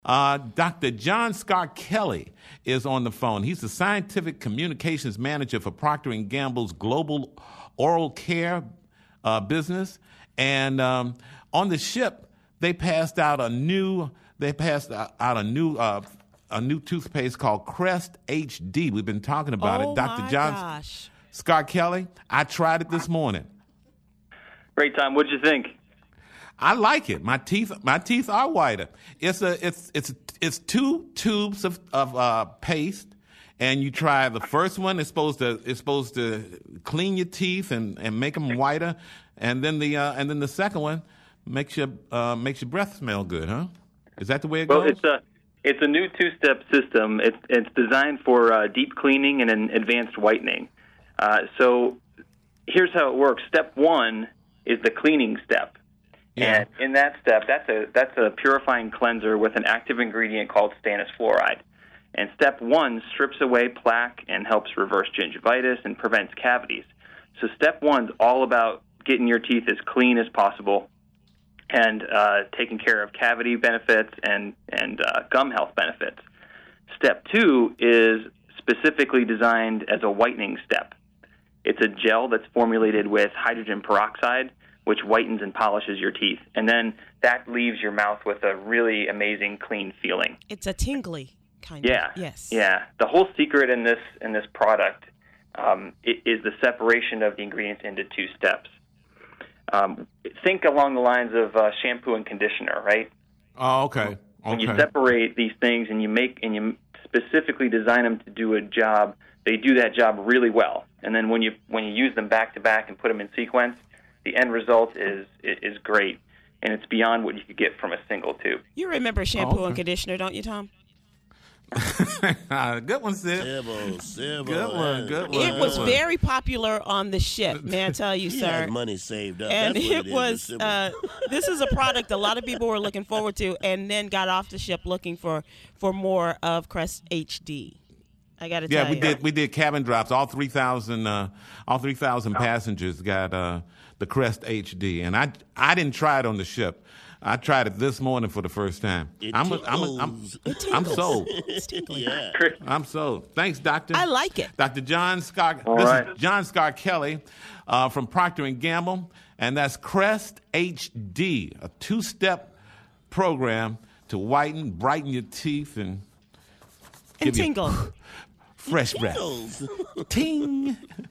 Dr. John Scott Kelly is on the phone. He's the scientific communications manager for Procter & Gamble's global oral care business. And on the ship, they passed out a new toothpaste called Crest HD. We've been talking about it. Dr. John Scott Kelly, I tried it this morning. Great, Tom. What'd you think? I like it. My teeth are whiter. It's 2 tubes of paste, and you try the first one. It's supposed to clean your teeth and make them whiter, and then the second one makes your breath smell good, huh? Is that the way it goes? Well, it's a new 2-step system. It's designed for deep cleaning and advanced whitening. So here's how it works. Step 1 is the cleaning step. Yeah. And in that step, that's a purifying cleanser with an active ingredient called stannous fluoride. And step 1 strips away plaque and helps reverse gingivitis and prevents cavities. So step 1's all about getting your teeth as clean as possible and taking care of cavity benefits and gum health benefits. Step 2 is specifically designed as a whitening step. It's a gel that's formulated with hydrogen peroxide, which whitens and polishes your teeth. And then that leaves your mouth with a really amazing, clean feeling. It's a tingly kind of. Yes. Yeah. The whole secret in this product is the separation of the ingredients into 2 steps. Think along the lines of shampoo and conditioner, right? Oh, okay. When you separate these things and you specifically design them to do a job, they do that job really well. And then when you use them back to back and put them in sequence, the end result is great, and it's beyond what you could get from a single tube. You remember shampoo and conditioner, don't you, Tom? Good one, Sid. Good one. It was very popular on the ship, may I tell you, sir. He had money saved up. And this is a product a lot of people were looking forward to, and then got off the ship looking for more of Crest HD. I got to tell you. Yeah, we did cabin drops. All 3,000 passengers got the Crest HD, and I didn't try it on the ship. I tried it this morning for the first time. I'm sold. Yeah. I'm sold. Thanks, Doctor. I like it. Dr. John Scott. Is John Scott Kelly from Procter & Gamble, and that's Crest HD, a 2-step program to brighten your teeth, and tingle. Fresh breath. Ting.